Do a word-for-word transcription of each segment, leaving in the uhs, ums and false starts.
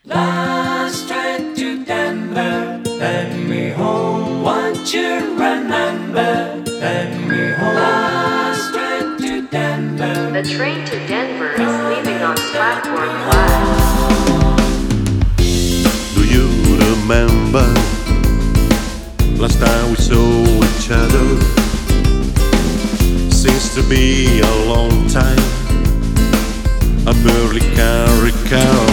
Last train to Denver, take me home. Won't you remember? Take me home. Last train to Denver. The train to Denver is leaving on platform five. Do you remember last time we saw each other? Seems to be a long time, I barely can recall.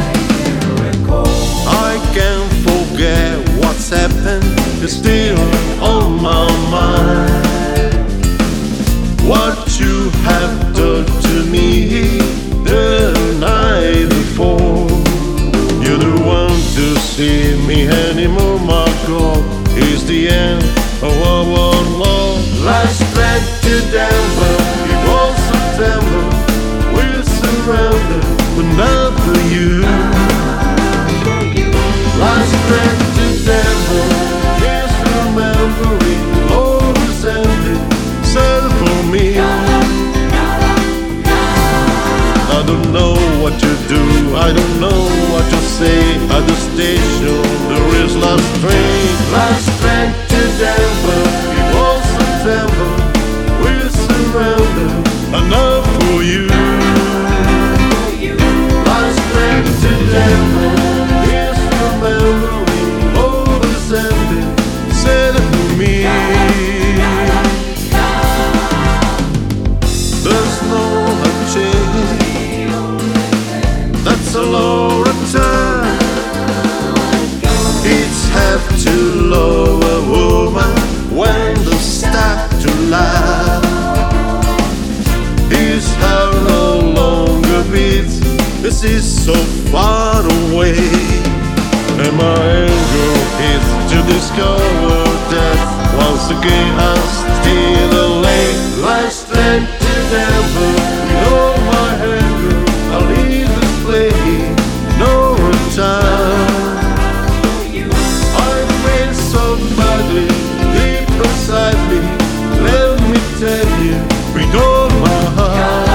I can't forget what's happened, it's still on my mind. What you have done to me the night before. You're the one to see me anymore, my God. It's the end of our love. Last train to Denver, it was September. We're surrounded, but not for you. Last train to Denver, yes, remembering all is ended, sad for me. I don't know what to do, I don't know what to say. At the station there is last train. Last train to Denver, it was September. We're surrounded, enough for you. Last train to Denver, yes, remembering all is ended, sad for me. There's no change, that's a low return. It's have to love a woman when they start to laugh. His heart no longer beats, this is so far away. And my anger is to discover that once again I'm still alone. Last train to Denver, with all my anger I leave this place, no return. I feel so badly, deep inside me. Let me tell you, with all my heart.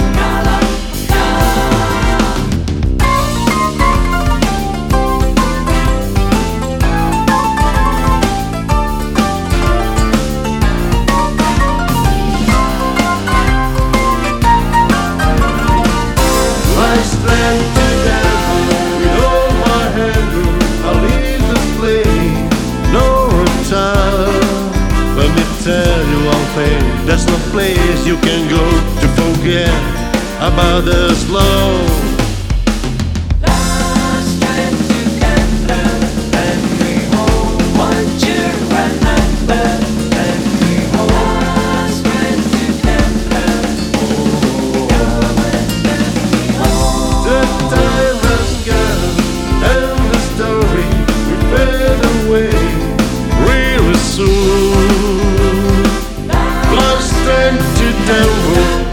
Last train to Denver, with all my anger I leave this place, no return. Let me tell you one thing, there's no place you can go to forget about this love. Last train to Denver, take me home. Won't you remember? Take me home. Last train to Denver. The time has gone and the story will fade away really soon. Last train to Denver.